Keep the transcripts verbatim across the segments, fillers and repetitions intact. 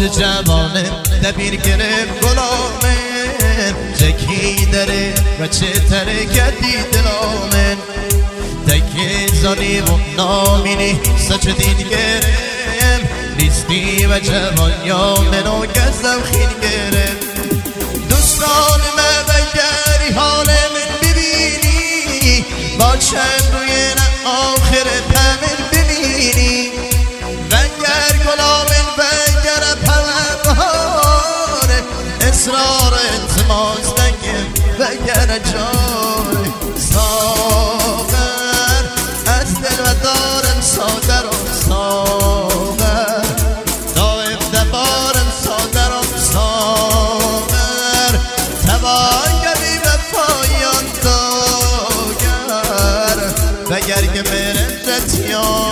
جوانه دبیر گرم گلامن جکی داره و چه ترکتی دلامن دکی زانی و نامینی سچ دین گرم نیستی و جوان یا منو گزم خین گرم دوستان من بگری حال من ببینی با چند روی نه آخر پمن ببینی بگر گلامن بگر پمن بهاره اصرار التماس نگم بگر جای ساغر از دل و دارم سادر و ساغر دائم دبارم سادر و ساغر تباگری و پایان داگر بگر که برم جتیان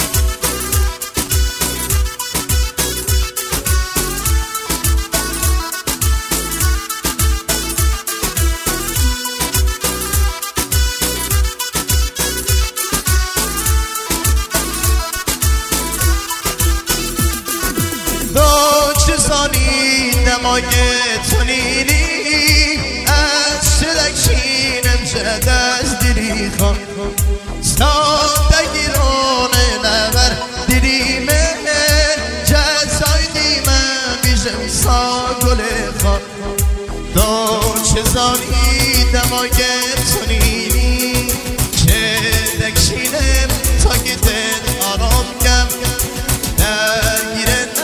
زانی دمای تونینی از شدکشینم جد از دلی خان سادگی رونه نبر دلی من جزای دیمم بیشم سا گل خان دو زانی دمای تونینی شدکشینم تا که دل آرام کم درگیره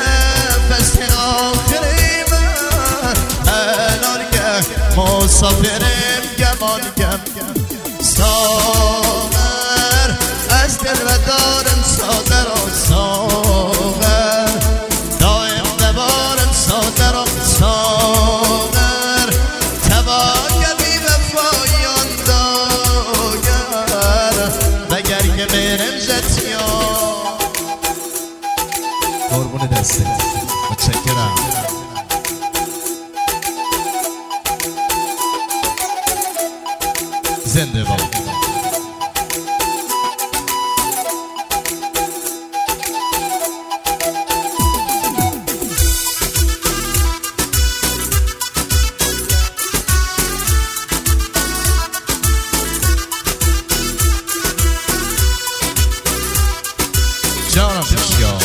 مسافرم گمان گم ساغر از دل و دارم سادر و ساغر دائم دبارم سادر و ساغر تباگمی و پایان داگر بگر که برم جتیان قربون دسته متشکرم زنده باد جانم بسیار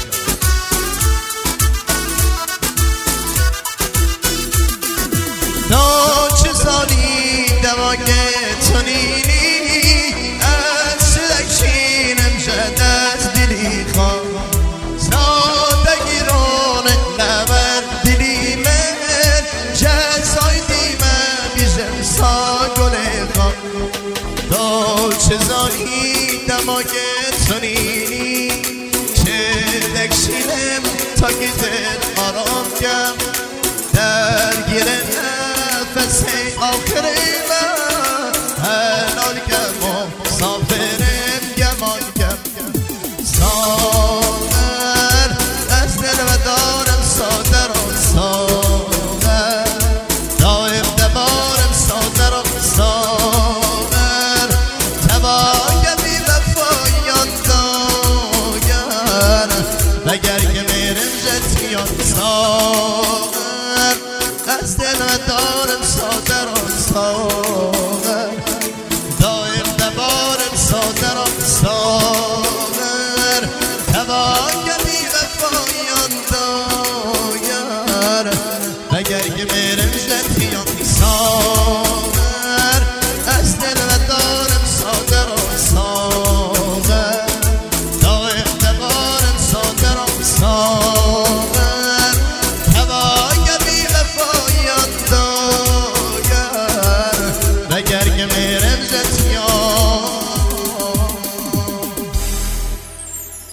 دو چیزانی دواگه تونینی از شدکشینم جد از دلی خان سادگی رونه نبر دلی من جزای دیمم بیشم سا گل خان دو چیزانی دواگه تونینی شدکشینم تا که دل آرام کم درگیر نفس آخر من حلال کم و مسافرم گمان کم ساغر از دل و دارم سادر و ساغر دائم دبارم سادر و ساغر تباگمی و پایان داگر بگر که میرم جتیان ساغر از دل و دارم سادر و ساغر دائم دبارم سادر و ساغر تباگمی و پایان داگر بگر که میرم جتیان ساغر از دل و دارم سادر و ساغر دائم دبارم سادر و ساغر تباگمی و پایان داگر بگر که میرم جتیان